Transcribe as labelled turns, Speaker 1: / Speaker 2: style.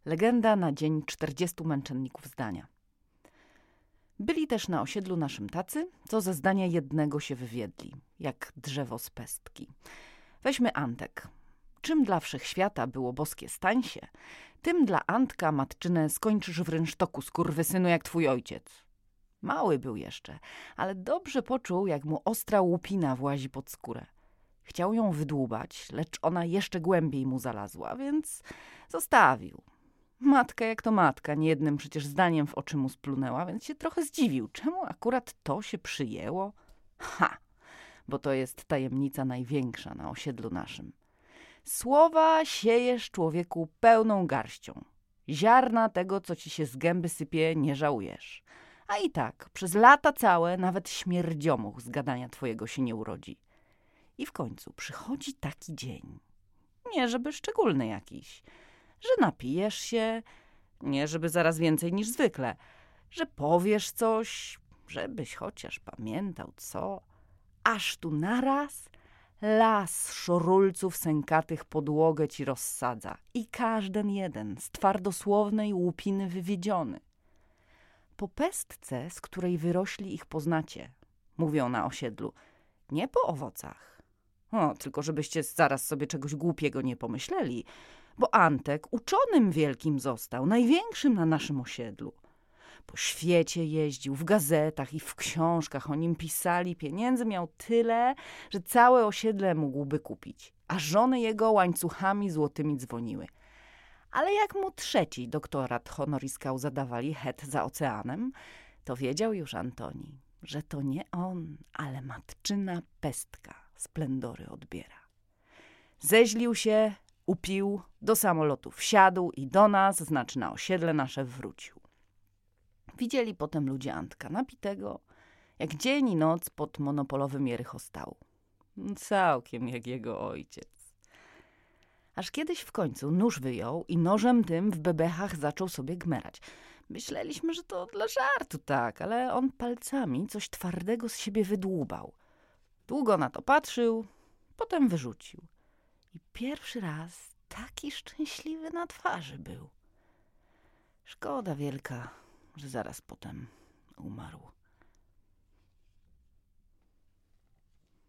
Speaker 1: Legenda na dzień 40 męczenników zdania. Byli też na osiedlu naszym tacy, co ze zdania jednego się wywiedli, jak drzewo z pestki. Weźmy Antek. Czym dla wszechświata było boskie stań się, tym dla Antka matczynę skończysz w rynsztoku, skurwysynu, jak twój ojciec. Mały był jeszcze, ale dobrze poczuł, jak mu ostra łupina włazi pod skórę. Chciał ją wydłubać, lecz ona jeszcze głębiej mu zalazła, więc zostawił. Matka jak to matka, niejednym przecież zdaniem w oczy mu splunęła, więc się trochę zdziwił. Czemu akurat to się przyjęło? Bo to jest tajemnica największa na osiedlu naszym. Słowa siejesz, człowieku, pełną garścią. Ziarna tego, co ci się z gęby sypie, nie żałujesz. A i tak, przez lata całe nawet śmierdziomuch z gadania twojego się nie urodzi. I w końcu przychodzi taki dzień. Nie żeby szczególny jakiś. Że napijesz się, nie żeby zaraz więcej niż zwykle. Że powiesz coś, żebyś chociaż pamiętał co. Aż tu naraz las szorulców sękatych podłogę ci rozsadza. I każden jeden z twardosłownej łupiny wywiedziony. Po pestce, z której wyrośli ich poznacie, mówią na osiedlu, nie po owocach. Tylko żebyście zaraz sobie czegoś głupiego nie pomyśleli, bo Antek uczonym wielkim został, największym na naszym osiedlu. Po świecie jeździł, w gazetach i w książkach o nim pisali, pieniędzy miał tyle, że całe osiedle mógłby kupić, a żony jego łańcuchami złotymi dzwoniły. Ale jak mu trzeci doktorat honoris causa dawali het za oceanem, to wiedział już Antoni, że to nie on, ale matczyna pestka splendory odbiera. Zeźlił się, upił, do samolotu wsiadł i do nas, znaczy na osiedle nasze, wrócił. Widzieli potem ludzie Antka napitego, jak dzień i noc pod monopolowym Jericho stał. Całkiem jak jego ojciec. Aż kiedyś w końcu nóż wyjął i nożem tym w bebechach zaczął sobie gmerać. Myśleliśmy, że to dla żartu tak, ale on palcami coś twardego z siebie wydłubał. Długo na to patrzył, potem wyrzucił. I pierwszy raz taki szczęśliwy na twarzy był. Szkoda wielka, że zaraz potem umarł.